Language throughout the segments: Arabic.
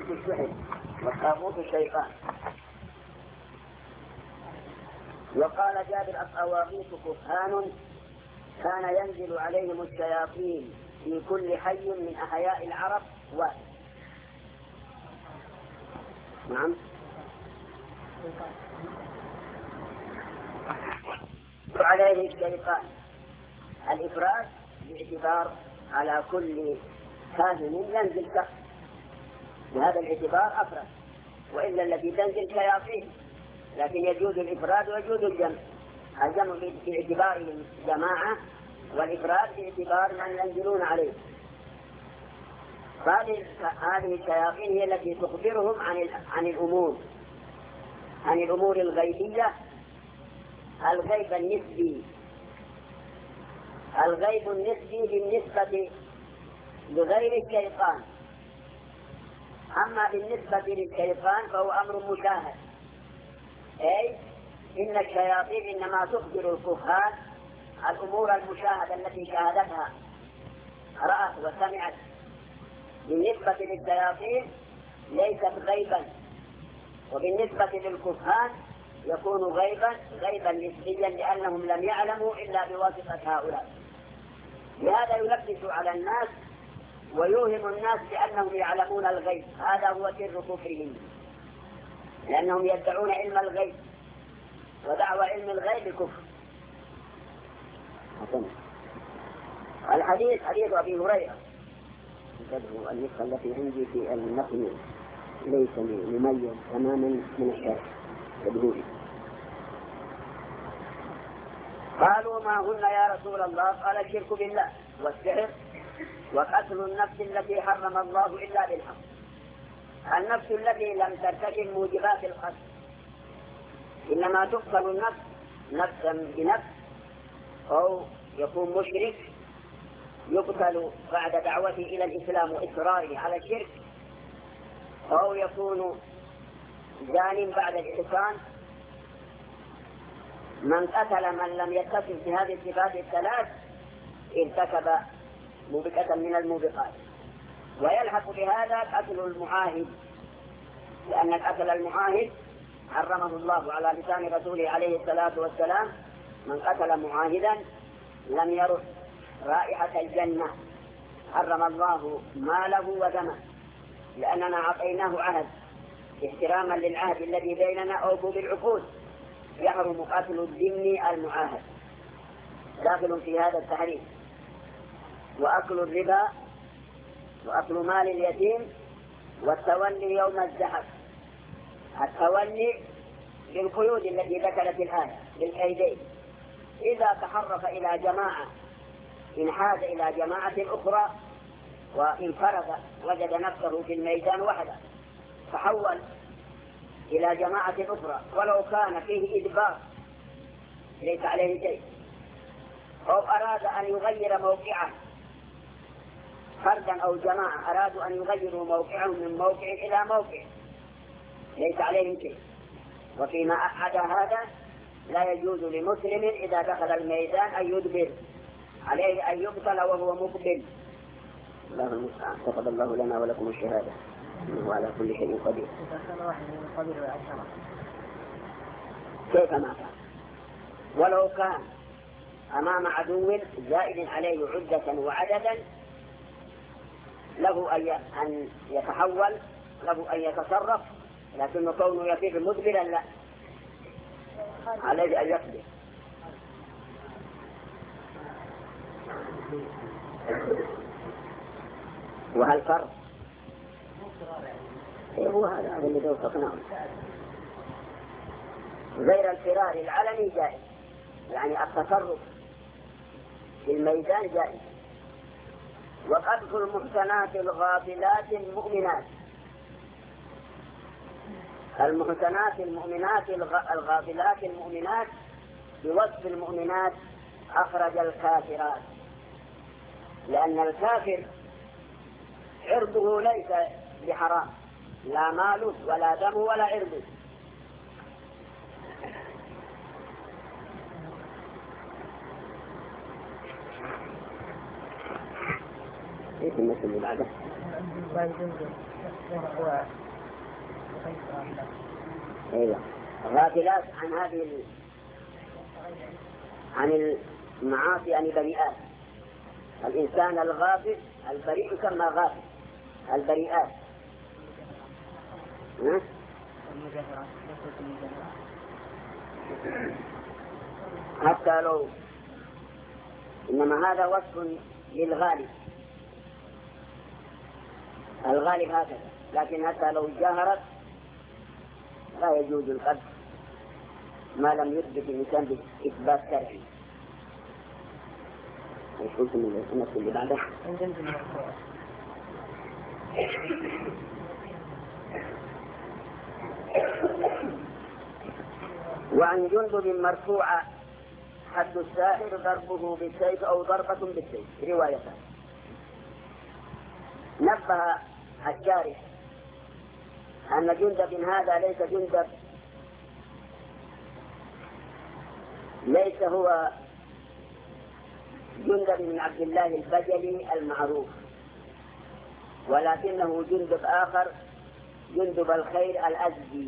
السحر والطاغوت الشيطان. وقال جابر: الطواغيت كهان كان ينزل عليهم الشياطين في كل حي من أحياء العرب واحد. نعم. عليه الشيطان الإفراد باعتبار على كل كاهن ينزل شخص، بهذا الاعتبار أفراد، وإلا الذي تنزل شياطين، لكن يجوز الإفراد ويجوز الجمع. الجمع باعتبار الجماعة والإفراد باعتبار من ينزلون عليه. هذه الشياطين هي التي تخبرهم عن الأمور الغيبية. الغيب النسبي بالنسبة لغير الشيطان، أما بالنسبة للشيطان فهو أمر مشاهد، أي إن الشياطين إنما تخبر الكهان الأمور المشاهدة التي شاهدتها، رأت وسمعت. بالنسبة للشياطين ليست غيبا، وبالنسبة للكهان يكون غيبا نسبيا، لأنهم لم يعلموا إلا بواسطة هؤلاء. لهذا يلبس على الناس ويوهم الناس بأنهم يعلمون الغيب. هذا هو سر كفرهم، لأنهم يدعون علم الغيب، ودعوى علم الغيب كفر. الحديث حديث أبي هريرة: النسخة التي عندي في النقل ليس مميز تماما من الشرع اليهودي. قالوا: ما هن يا رسول الله؟ قال: الشرك بالله، والسحر، وقتل النفس التي حرم الله إلا بالحق. النفس التي لم ترتكب موجبات القتل، إنما تقتل النفس نفسا بنفس، أو يكون مشرك يقتل بعد دعوته إلى الإسلام وإصراره على الشرك، أو يكون زان بعد الإحسان. من قتل من لم يتصف بهذه الصفات الثلاث ارتكب موبقة من الموبقات. ويلحق بهذا قتل المعاهد، لأن قتل المعاهد حرمه الله على لسان رسوله عليه الصلاة والسلام: من قتل معاهدا لم يرح رائحة الجنة، حرم الله ماله ودمه. لأننا أعطيناه عهد، احتراما للعهد الذي بيننا، أوفوا بالعقود. يحرم قتل الذمي المعاهد، داخل في هذا التحريم. وأكل الربا، وأكل مال اليتيم، والتولي يوم الزحف. التولي بالقيود التي ذكرت الآية، بالأيدين. إذا تحرف إلى جماعة، انحاز إلى جماعة أخرى وانفرد وجد نفسه في الميدان وحده، تحول إلى جماعة أخرى ولو كان فيه إدبار ليس عليه شيء، أو أراد أن يغير موقعه، فردا أو جماعة أرادوا أن يغيروا موقعهم من موقع إلى موقع ليس عليه شيء. وفيما عدا هذا لا يجوز لمسلم إذا دخل الميدان أن يدبر، عليه أن يقتل وهو مقبل. الله المستعان. تقبل الله لنا ولكم الشهادة، وعلى كل شيء قدير. كيف ما كان، ولو كان أمام عدو زائد عليه عدة وعددا، له أن يتحول، له أن يتصرف، لكن كونه يفر مدبرا لا، عليه أن يقدر. وهل فرق؟ هو هذا اللي توفقناه. غير الفرار العلني جائز، يعني التصرف في الميدان جائز. وقذف المحسنات الغافلات المؤمنات. المحسنات المؤمنات الغافلات المؤمنات بوصف المؤمنات أخرج الكافرات، لأن الكافر عرضه ليس بحرام، لا ماله ولا دمه ولا عرضه. ايش المثل اللي بعده؟ أيوة. غافلات عن هذه عن المعاصي، يعني بريئات. الإنسان الغافل البريء يسمى غافل، البريئات. حتى لو إنما هذا وصف للغالب، الغالب هكذا، لكن حتى لو جاهرت لا يجوز القذف ما لم يثبت الإنسان بإثبات شرعي. اللي بعده وعن جندب مرفوعة حد الساحر ضربه بالسيف أو ضربة بالسيف رواية. نبه الشارح أن جندب هذا ليس هو جندب بن عبد الله البجلي المعروف، ولكنه جندب آخر، جندب الخير الأزدي،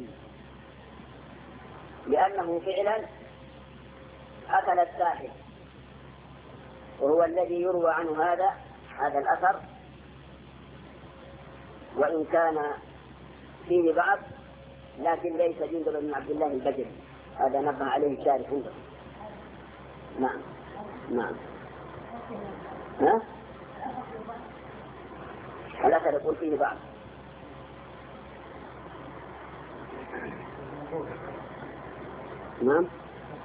لأنه فعلا أكل الساحر، وهو الذي يروى عنه هذا الأثر، وإن كان فيه بعض لكن ليس جندب بن عبد الله البجلي. هذا نبه عليه الشارح عنده. نعم نعم. ها؟ الأثر يقول فيه بعض. نعم.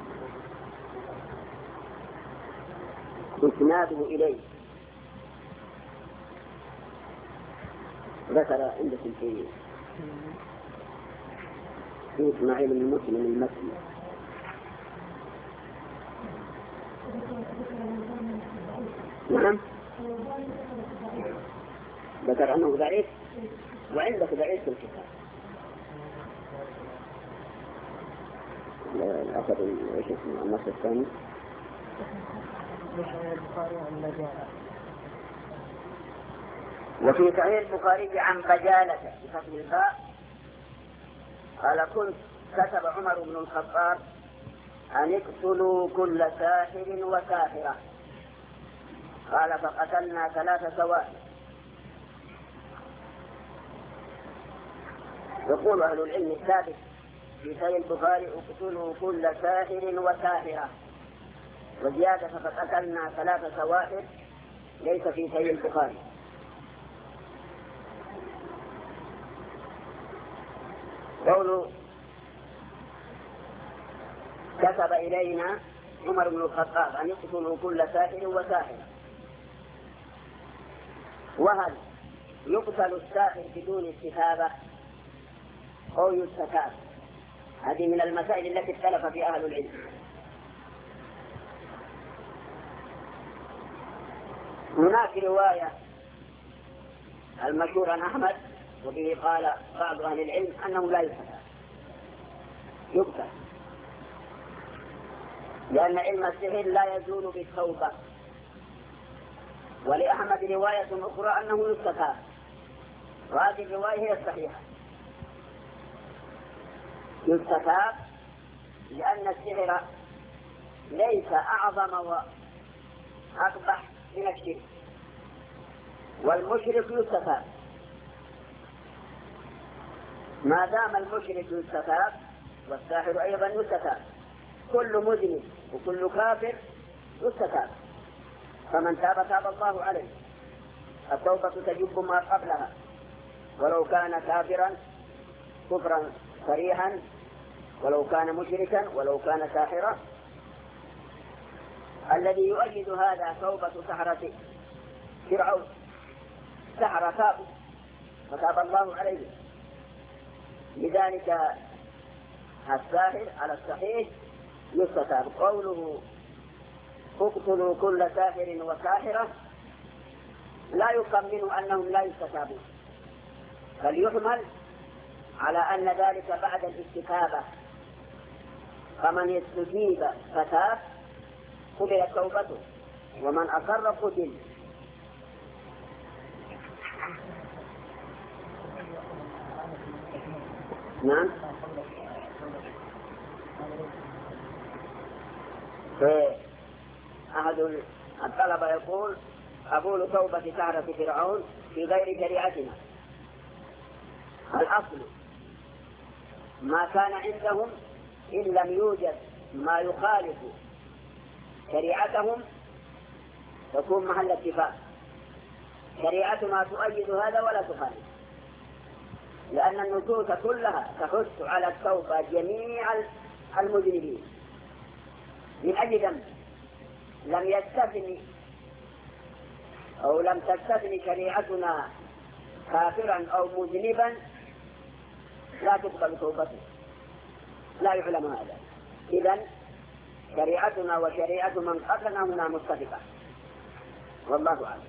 إسناده إليه ذكر عندكم في إسماعيل بن مسلم المكي. نعم. ذكر أنه ضعيف، وعندك ضعيف في الكتاب. الأثر إيش اسمه النص الثاني؟ وفي صحيح البخاري عن بجالة بفتح الباء قال كتب عمر بن الخطاب أن اقتلوا كل ساحر وساحرة، قال فقتلنا 3 سواحر. يقول أهل العلم الثابت في صحيح البخاري اقتلوا كل ساحر وساحرة، وزيادة فقتلنا 3 سواحر ليس في صحيح البخاري. قوله كتب إلينا عمر بن الخطاب أن يقتلوا كل ساحر وساحرة، وهل يقتل الساحر بدون استتابة أو يستتاب؟ هذه من المسائل التي اختلف فيها أهل العلم. هناك رواية المشهور عن أحمد وبه قال بعض أهل العلم أنه لا يقتل، لأن علم السحر لا يزول بالتوبة. ولأحمد رواية أخرى أنه يستتاب، وهذه الرواية هي الصحيحة. يستتاب لأن السحر ليس أعظم وأقبح من الشرك، والمشرك يستتاب. ما دام المشرك يستتاب والساحر أيضا يستتاب، كل مذنب وكل كافر يستتاب، فمن تاب تاب الله عليه. التوبة تجب ما قبلها، ولو كان كافرا كفرا صريحا، ولو كان مشركا، ولو كان ساحرا. الذي يؤيد هذا توبة سحرة فرعون، سحر تابوا فتاب الله عليه. لذلك الساحر على الصحيح يستتاب. قوله اقتلوا كل ساحر وساحرة لا يقمن أنهم لا يستتابون، بل يحمل على أن ذلك بعد الاستتابة، فمن يستجيب فتاب قبلت توبته، ومن أقر قتل. نعم. أحد الطلبة يقول: قبول توبة سحرة فرعون في غير شريعتنا. الأصل ما كان عندهم إن لم يوجد ما يخالف شريعتهم تكون محل اتفاق. شريعتنا تؤيد هذا ولا تخالف، لأن النصوص كلها تحث على التوبة جميع المذنبين من أي ذنب لم يستثني أو لم تستثني شريعتنا كافرا أو مذنبا لا تقبل توبته، لا يعلم هذا. إذن شريعتنا وشريعة من قبلنا هنا متفقة، والله أعلم.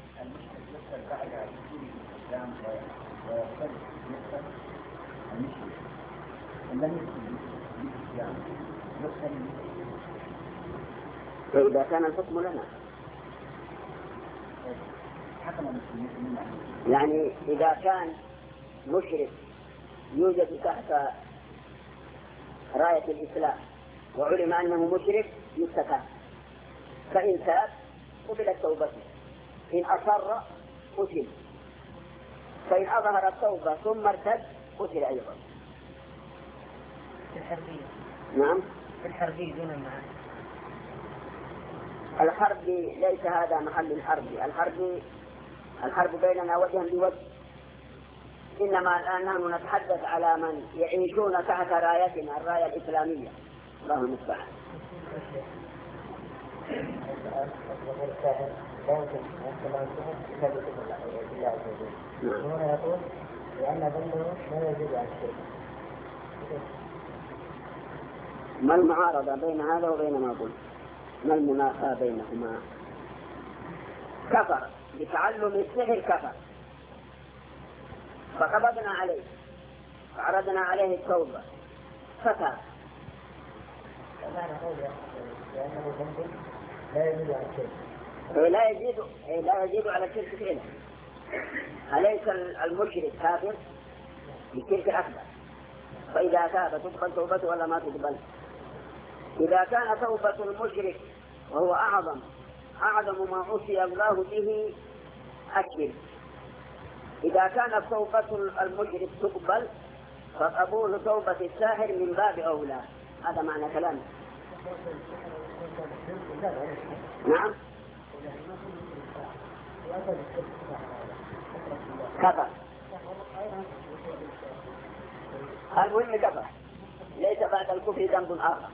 فإذا كان الحكم لنا، يعني إذا كان مشرك يوجد تحت راية الإسلام وعلم أنه مشرك يستتاب، فإن تاب قبلت توبته، إن أصر قتل، فإن أظهر التوبة ثم ارتد قتل أيضا. الحربية. نعم. الحربية دون المعاني. الحرب ليس هذا محل الحرب. الحرب بيننا وجها بوجه، إنما الآن نحن نتحدث على من يعيشون تحت رايتنا الراية الإسلامية. الله المستعان. هنا يقول لأن ذنبه لا يجوز على الشرك. ما المعارضة بين هذا وبين ما قلت؟ ما المنافاة بينهما؟ كفر بتعلم السحر، كفر، فقبضنا عليه فعرضنا عليه التوبة فتاب. لأنه ذنبه لا يجوز على الشرك. لا يزيد على الشرك فعلا. أليس المشرك كافر بالشرك الأكبر؟ فإذا تاب تقبل توبته ولا ما تقبل؟ إذا كان توبة المشرك وهو أعظم ما عصي الله به الشرك، إذا كانت توبة المشرك تقبل فقبول توبة الساحر من باب أولى. هذا معنى كلامه. نعم. كفر. المهم كفر، ليس بعد الكفر ذنب آخر.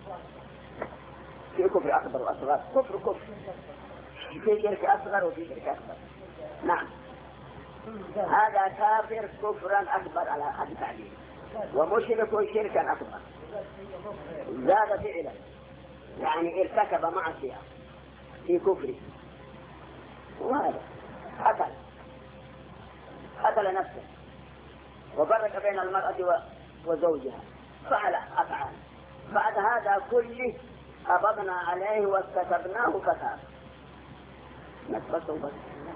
في كفر أكبر وأصغر. كفر في شرك أصغر وفي شرك أكبر. نعم. هذا كافر كفرا أكبر على حد تعليم، ومشرك شركا أكبر زاد فعلا، يعني ارتكب معصية في كفره، وهذا قتل نفسه وفرق بين المرأة وزوجها، فعل أفعال. بعد هذا كله قبضنا عليه واستتبناه فتاب. نثبته بس.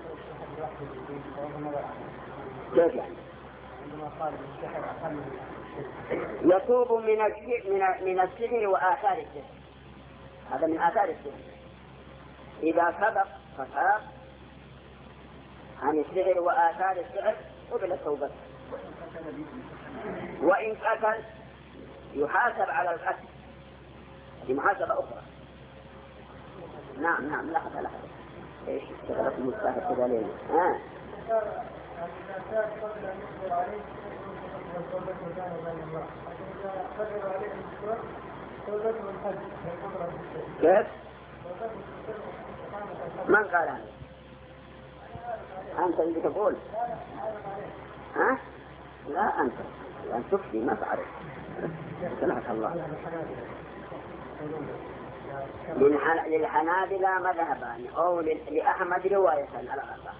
كيف يعني؟ يتوب من السحر وآثار السحر. هذا من آثار السحر. إذا سبق فتاب عن السحر وآثار السحر قبل التوبة. وإن قتل يحاسب على القتل بمحاسبة أخرى. نعم. لحظة ايش اشتغلت المستهد كذا ليه؟ كيف؟ من قال هذا؟ أنت اللي تقول؟ لا أنت تفتي ما تعرف. سلامك الله. للحنابلة مذهبان، أو لأحمد رواية على الأربعة.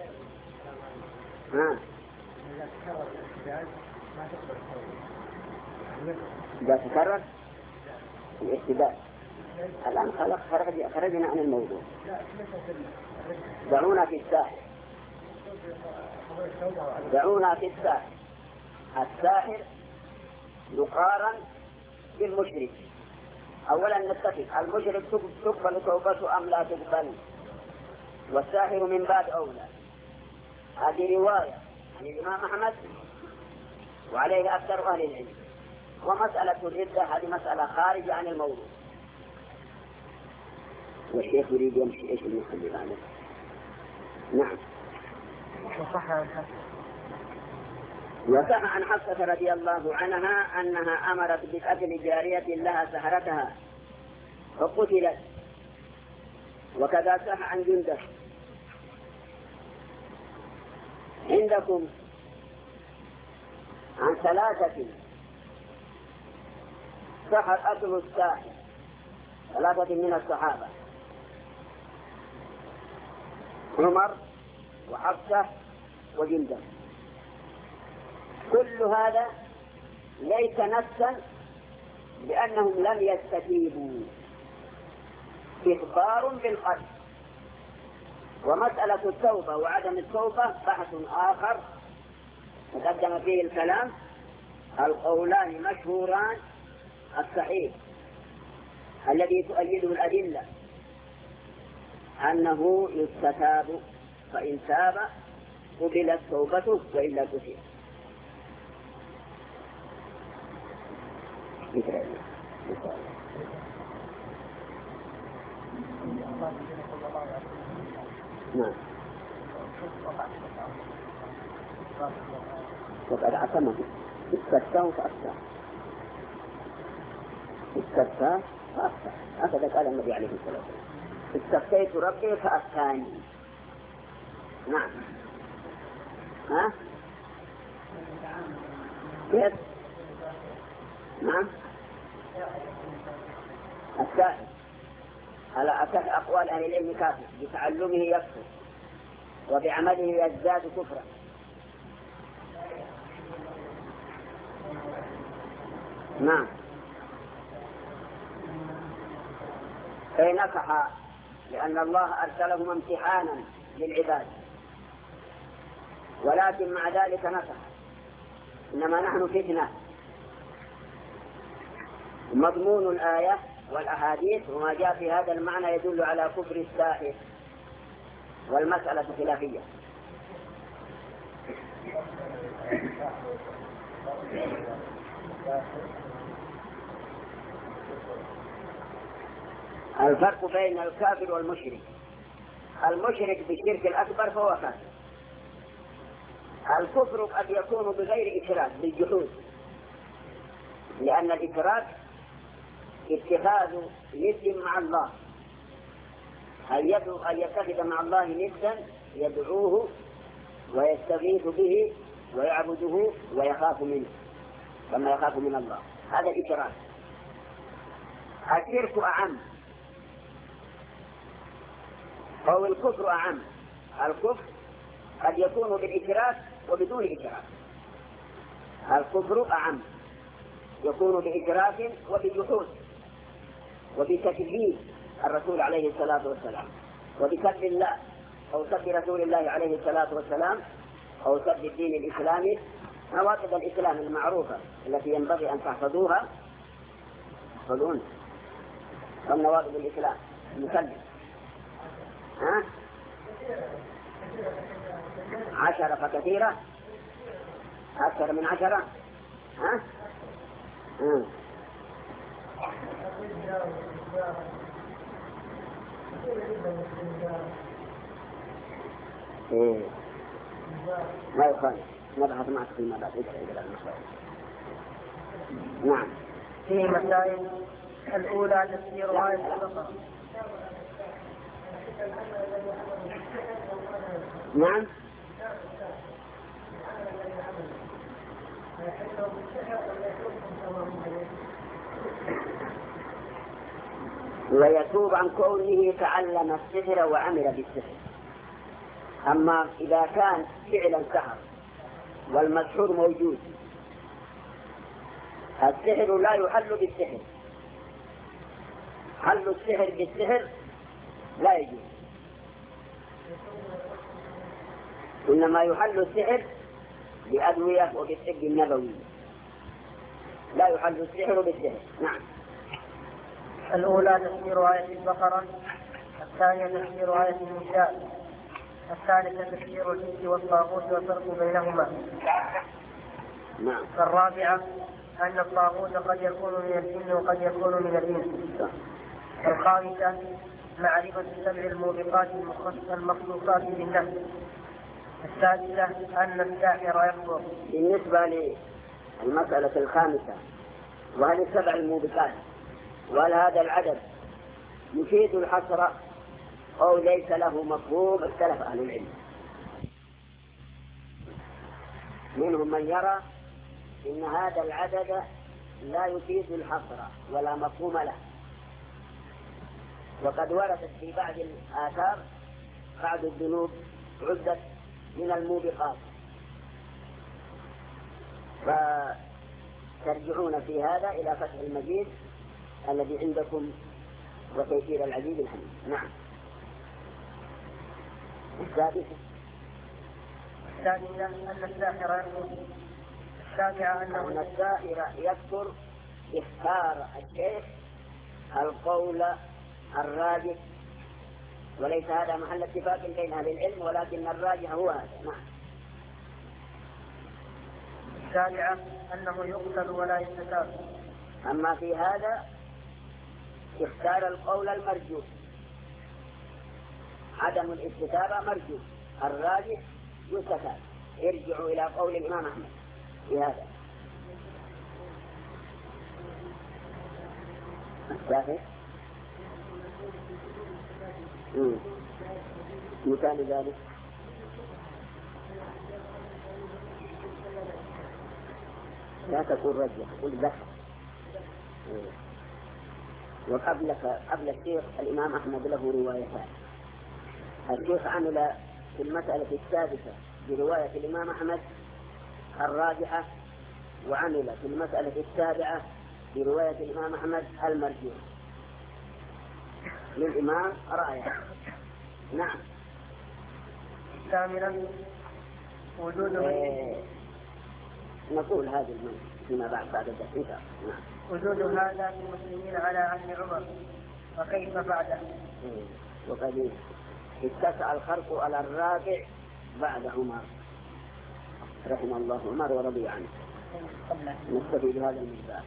إذا تكرر الاحتداء. الآن خرجنا عن الموضوع. دعونا في الساحر. الساحر يقارن بالمشرك. أولا نتفق، المشرك تقبل توبته أم لا تقبل؟ والساحر من باب أولى. هذه رواية عن الإمام أحمد وعليه أكثر أهل العلم. ومسألة الردة هذه مسألة خارجة عن الموضوع. والشيخ يريد يمشي إيش المحل ذلك؟ نعم. وصح عن حفصة رضي الله عنها أنها أمرت بقتل جارية لها سحرتها فقتلت. وكذا صح عن جندب. عندكم عن ثلاثة سحر قتل الساحر، ثلاثة من الصحابة: عمر وحفصة وجندب. كل هذا ليس نصا لأنهم لم يستجيبوا، إخبار بالقتل. ومسألة التوبة وعدم التوبة بحث آخر تقدم فيه الكلام. القولان مشهوران: الصحيح الذي تؤيده الأدلة أنه يستتاب، فإن تاب قبلت توبته وإلا قتل. نعم. وقد عصمه استفتاه فأفتاه، استفتاه فأفتاه، هكذا قال النبي عليه الصلاة والسلام: استفتيت ربي فأفتاني. نعم. ها؟ كيف؟ نعم. السائل على أصح أقوال أهل العلم كافر، بتعلمه يكفر وبعمله يزداد كفرا. نعم. فنصح لأن الله أرسلهم امتحانا للعباد، ولكن مع ذلك نصح. إنما نحن فتنة. مضمون الآية والأحاديث وما جاء في هذا المعنى يدل على كفر الساحر، والمسألة خلافية. الفرق بين الكافر والمشرك: المشرك بالشرك الأكبر فهو كافر. الكفر قد يكون بغير إشراك، بالجحود، لأن الإشراك اتخاذ ند مع الله، أن يتخذ مع الله ندا يدعوه ويستغيث به ويعبده ويخاف منه كما يخاف من الله. هذا الإشراك. الشرك أعم أو الكفر أعم. الكفر قد يكون بالإشراك وبدون إشراك. الكفر أعم، يكون بإشراك وبجحود وبتكذيب الرسول عليه الصلاة والسلام وبسب الله أو سب رسول الله عليه الصلاة والسلام أو سب الدين الإسلامي. نواقض الإسلام المعروفة التي ينبغي أن تحفظوها تحفظون. كم نواقض الإسلام المسلم؟ 10 فكثيرة، أكثر من 10. ما يخالف، نبحث معك فيما بعد. نعم. في مسائل الأولى تفسير آية البقرة. نعم. ويتوب عن كونه تعلم السحر وعمل بالسحر. أما إذا كان فعلا سحر والمسحور موجود، السحر لا يحل بالسحر. حل السحر بالسحر لا يجوز، إنما يحل السحر بأدوية وبالطب النبوي. لا يحل السحر بالسحر. نعم. الأولى تفسير آية البقرة، الثانية تفسير آية النساء، الثالثة تفسير الجن والطاغوت والفرق بينهما. نعم. الرابعة أن الطاغوت قد يكون من الجن وقد يكون من الإنس. الخامسة معرفة سبع الموبقات المخصوصات بالنفس. السادسة أن الساحر يكفر. بالنسبة للمسألة الخامسة، وهل السبع الموبقات وهل هذا العدد يفيد الحصر أو ليس له مفهوم، اختلف أهل العلم. منهم من يرى إن هذا العدد لا يفيد الحصر ولا مفهوم له، وقد وردت في بعض الآثار بعض الذنوب عدت من الموبقات، فترجعون في هذا إلى فتح المجيد الذي عندكم وتيسير العزيز الحميد. نعم. السادسة أن الساحر يكفر. السابعة أن الساحر يكفر اختار الشيخ القول الراجح، وليس هذا محل اتفاق بين أهل العلم، ولكن الراجح هو هذا. نعم. السابعة أنه يقتل ولا يستتاب. أما في هذا اختار القول المرجوح، عدم الاستتابة مرجوح، الراجح يستتاب. ارجعوا إلى قول الإمام أحمد في هذا. السابع مثال ذلك لا تقول رجل، قل ذكر. قبل الشيخ الإمام أحمد له روايتان. الشيخ عمل في المسألة السادسة برواية الإمام أحمد الراجحة، وعمل في المسألة السابعة برواية الإمام أحمد المرجوح. للإمام رأيه. نعم. ثامنا وجود نقول هذا فيما بعد الدرس. نعم. وجود هذا في المسلمين على عهد عمر، وكيف بعده؟ وقد اتسع الخلق على الرابع بعد عمر رحم الله عمر ورضي عنه. نستفيد بهذا المثال.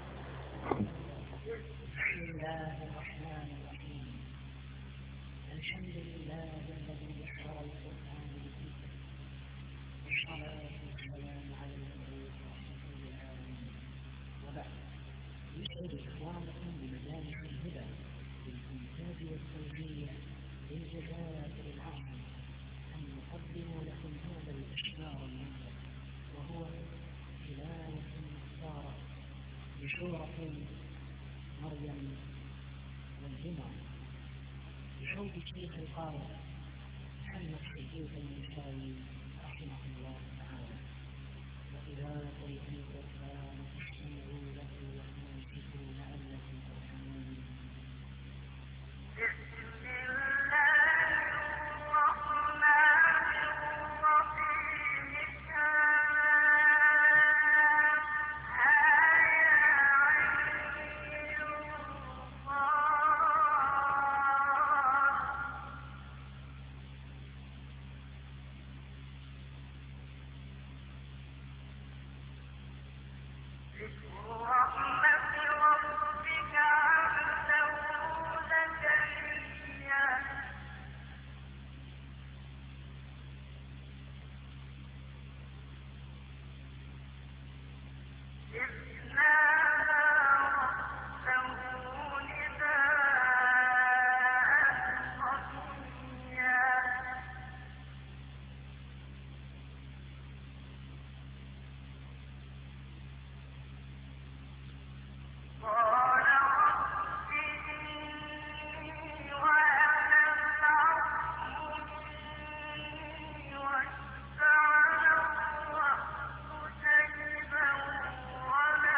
بسم الله الرحمن الرحيم. الحمد لله الذي يحرى القرآن بالذكر، والصلاة والسلام على المبعوث رحمة للعالمين. وبعد، يسعد إخوانكم بمجالس الهدى بالإنتاج والتوجيه للجزائر العامة أن نقدم لكم هذا الإشعار المنزل، وهو هداية مختارة بسورة مريم والجمعة بصوت الشيخ القارئ محمد شفيق النسائي رحمه الله تعالى. وإذا قرئ القرآن فاستمعوا له وأنصتوا لعلكم ترحمون. وَالسَّعَرَ وَالسُّجَيْبًا وَلَا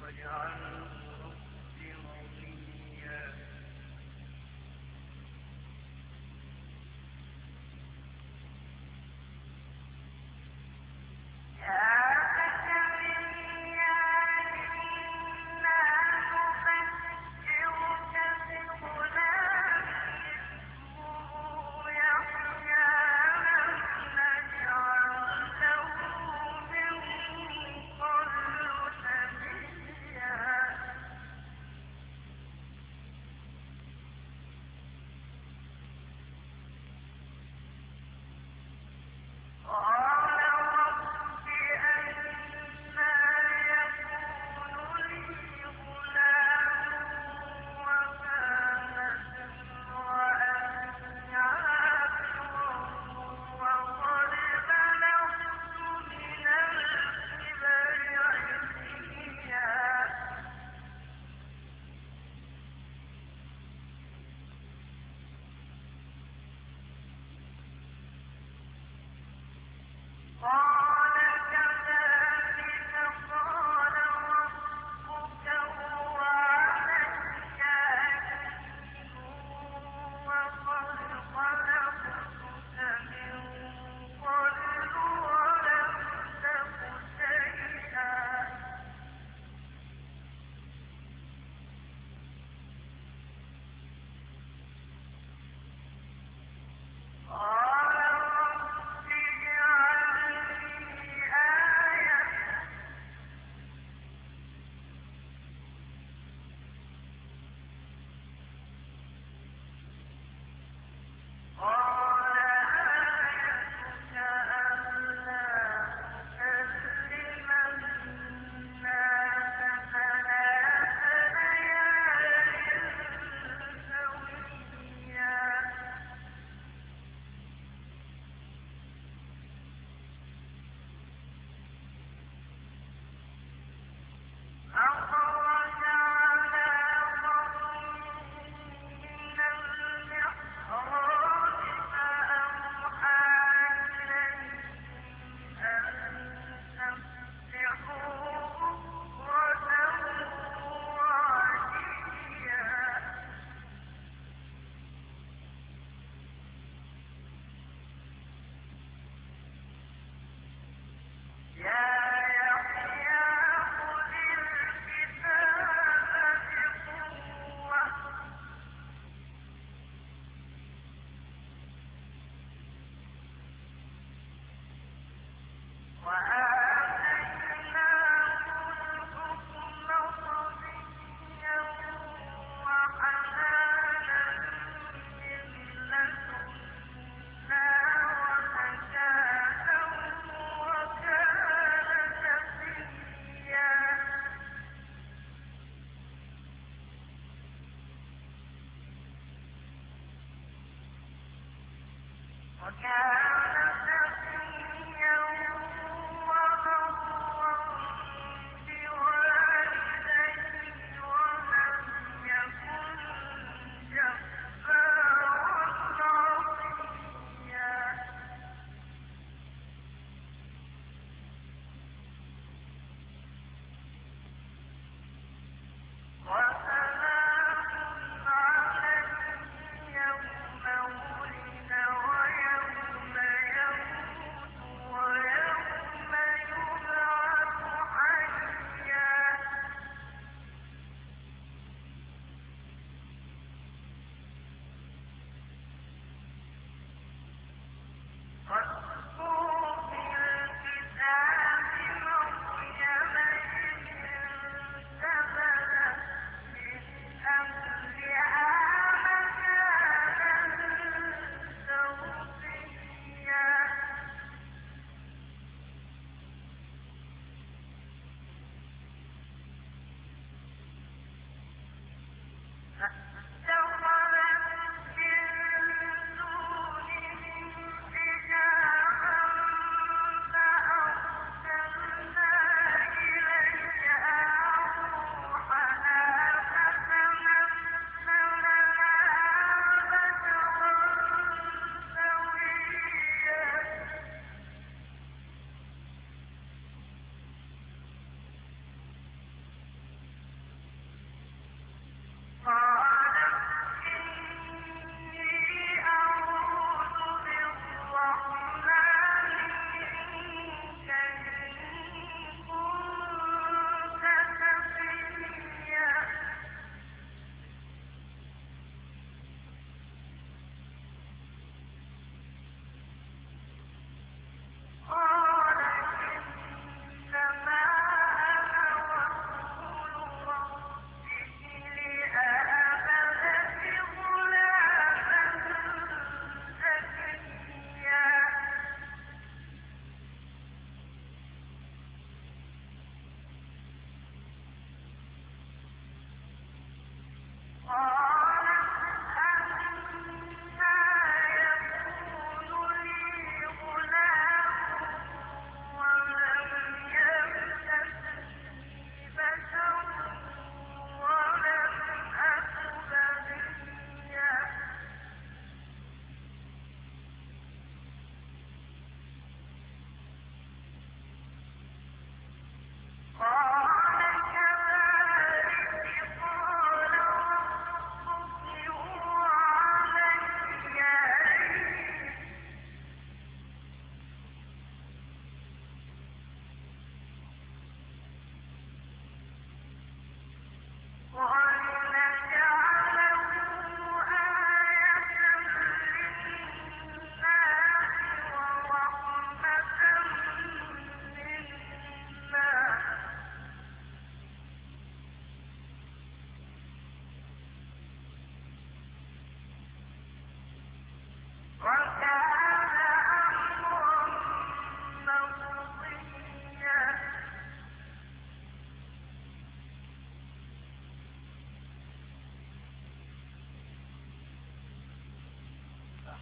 وسلام عليه يوم ولد ويوم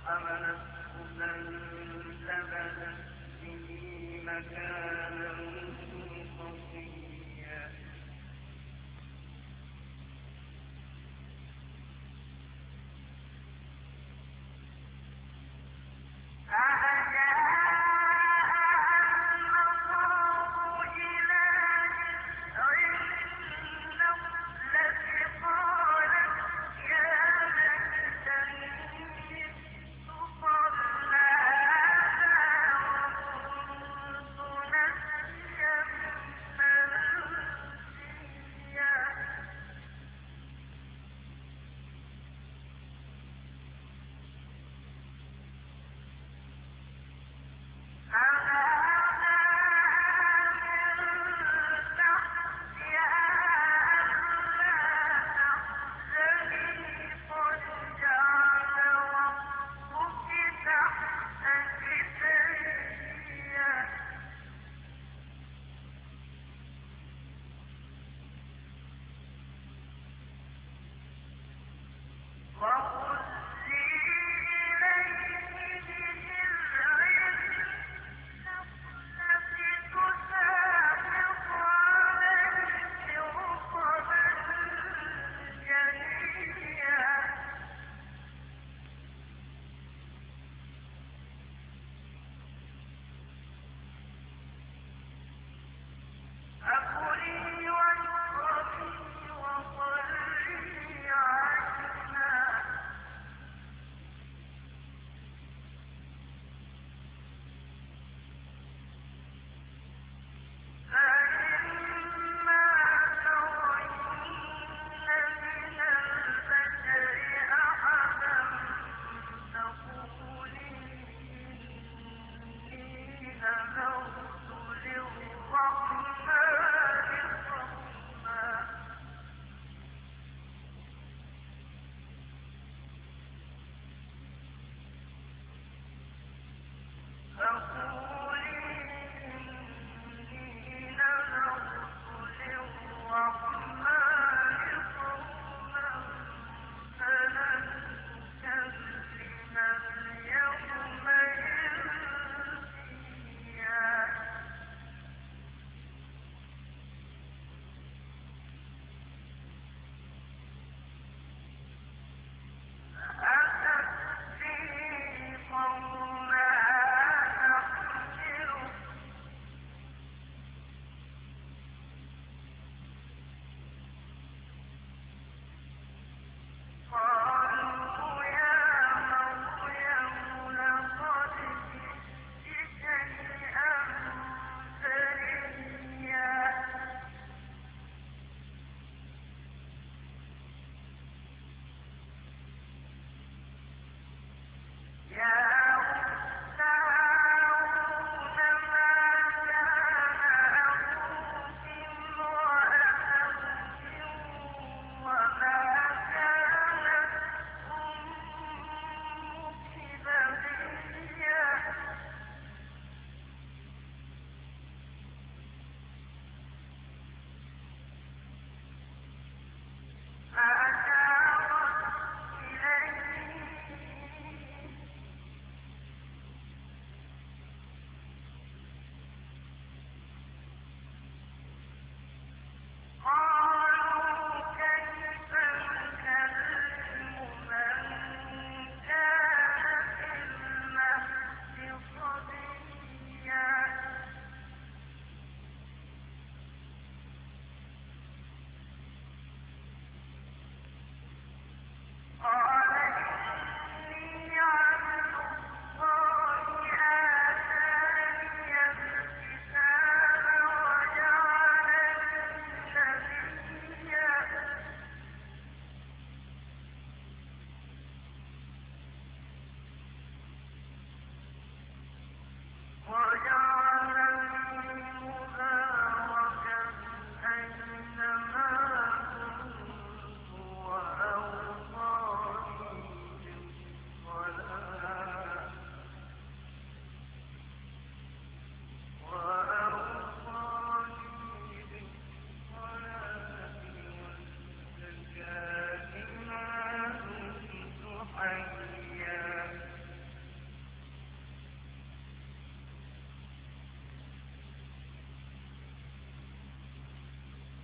حملته فانتبذت به مكانا قصيا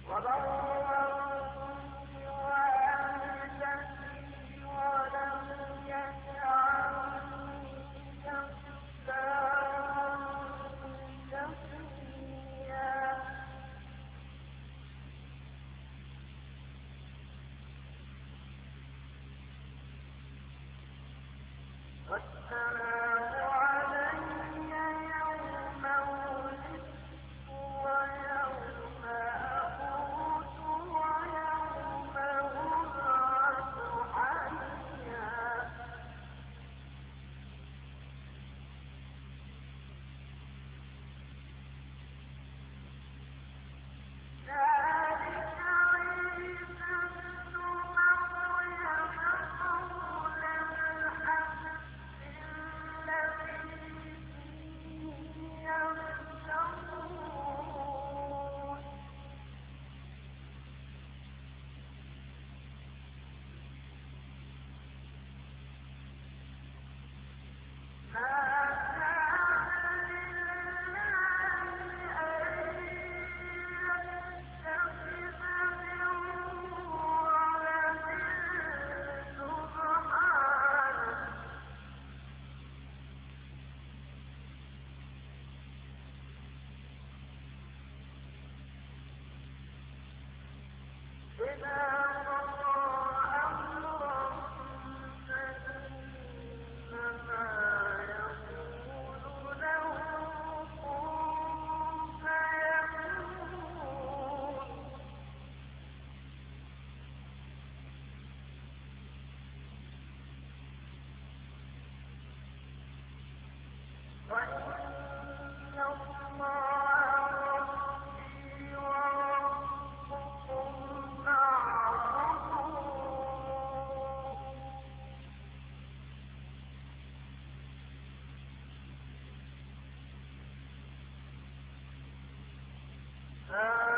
آه